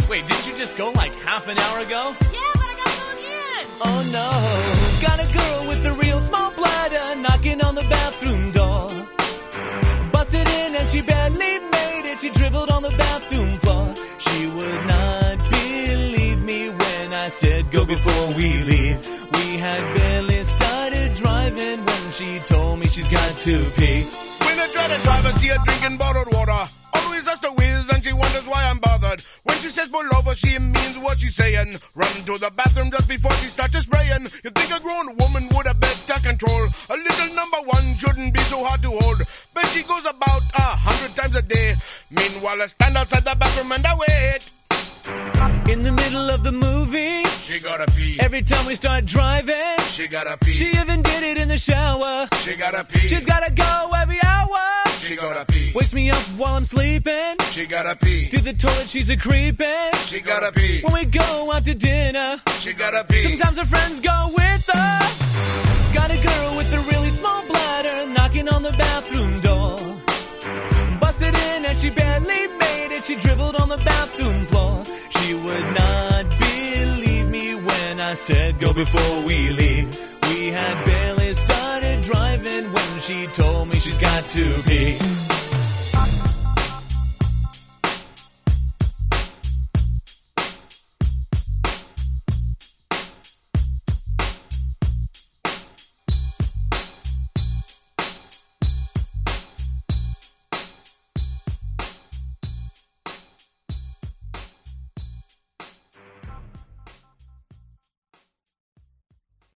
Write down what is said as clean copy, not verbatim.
Wait, didn't you just go like half an hour ago? Yeah, but I got to again. Oh no, got a girl with a real small bladder knocking on the bathroom door. Busted in and she barely made it. She dribbled on the bathroom floor. She would not believe me when I said go before we leave. We had barely started driving when she told me she's got to pee. When I try to drive, I see her drinking bottled water. Always has to whiz and she wonders why I'm bothered. When she says pull over, she means what she's saying. Run to the bathroom just before she starts spraying. You think a grown woman would have better control. A little number one shouldn't be so hard to hold. But she goes about 100 times a day. Meanwhile, I stand outside the bathroom and I wait. In the middle of the movie, She gotta pee. every time we start driving, She gotta pee. she even did it in the shower. She gotta pee. She's gotta go every hour. She gotta pee. Wakes me up while I'm sleeping. She gotta pee. To the toilet, she's a creeping. She gotta pee. When we go out to dinner, She gotta pee. sometimes her friends go with her. Got a girl with a really small bladder knocking on the bathroom door. Busted in and she barely made it. She dribbled on the bathroom floor. She would not believe me when I said go before we leave. We had barely started driving when she told me she's got to pee.